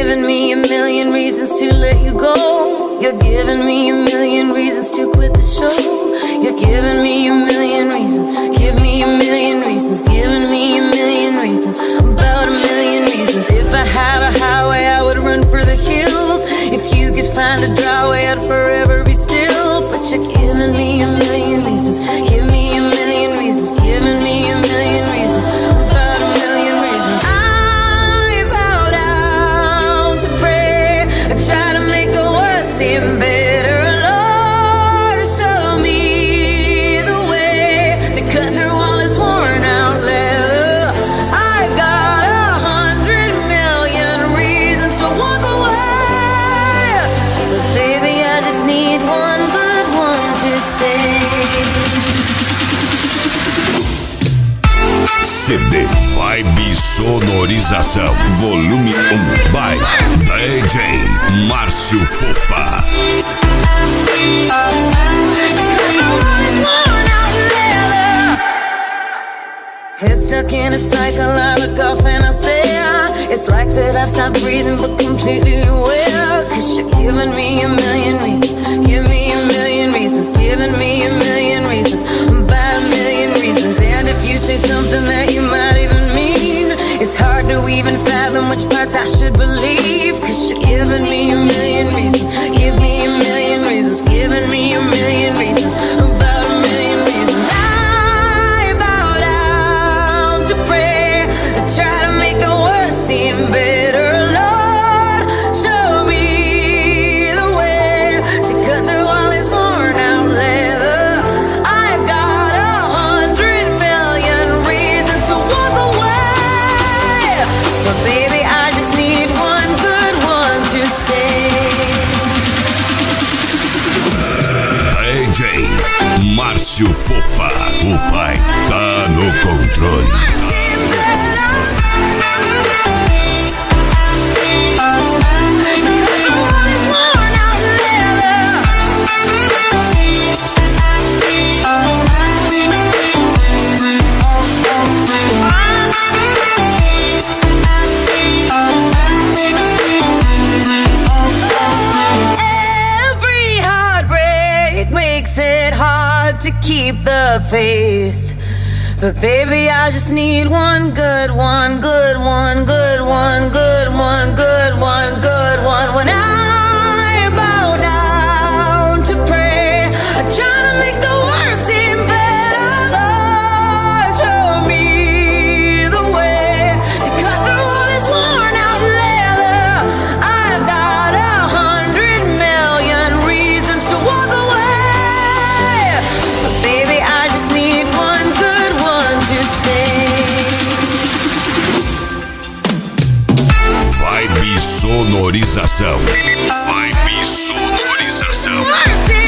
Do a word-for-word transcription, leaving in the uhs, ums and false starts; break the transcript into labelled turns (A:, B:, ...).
A: giving me a million reasons to let you go. You're giving me a million reasons to quit the show. You're giving me a million reasons. Give me a million reasons. Giving me a million reasons. About a million reasons. If I had a highway, I would run for the hills. If you could find a dry way, I'd forever be still. But you're giving me a million reasons. Give me a million reasons. Giving me a million reasons. About a million reasons. I bow down to pray. I try to make the worst seem better. Lord, show me the way to cut through all this worn out leather. I've got a hundred million reasons to walk away, but baby, I just need one good one to stay.
B: C D Vibe Sonorização Volume um by D J Márcio Fopa.
A: Head stuck in a cycle, I look off and I stare. It's like that I've stopped breathing but completely aware. Cause you're giving me a million reasons. Give me a million reasons. Giving me a million reasons. About a million reasons. And if you say something that you might even mean, it's hard to even fathom which parts I should believe. Cause you're giving me a million reasons. Give me a million reasons. Giving me a million reasons. About a million reasons. I bow down to prayer. I try to make the worst seem better. Lord, show me the way to cut through all this worn out leather. I've got a hundred million reasons to walk away, but baby, I just need one good one to stay.
B: D J Márcio Fopa, o pai tá no controle.
A: Every heartbreak makes it hard to keep the faith. But baby, I just need one good one, good one, good one, good one, good one, good one. When I bow down to pray, I try to make the worst seem better. Lord, show me the way to cut through all this worn out leather. I've got a hundred million reasons to walk away, but baby, I just need one good one to stay.
B: Vibe Sonorização. Vibe Sonorização.